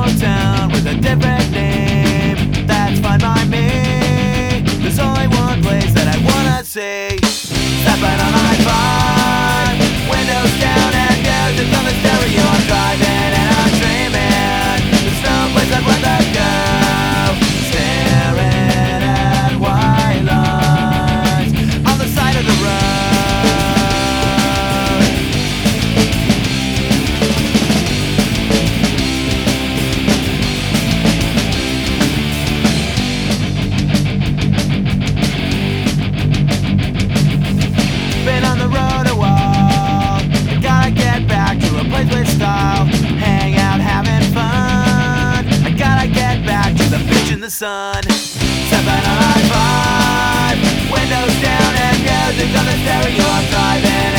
town with a different name. That's fine by me. There's only one place that I wanna see. Step right on I-5, windows down and music on the stereo. I'm driving and I'm dreaming. There's no place I'd rather go. Staring at white lines on the side of the road. Been on the road a while. I gotta get back to a place with style. Hang out, having fun. I gotta get back to the beach in the sun. Stepping on I-5, windows down and music on the stereo. I'm driving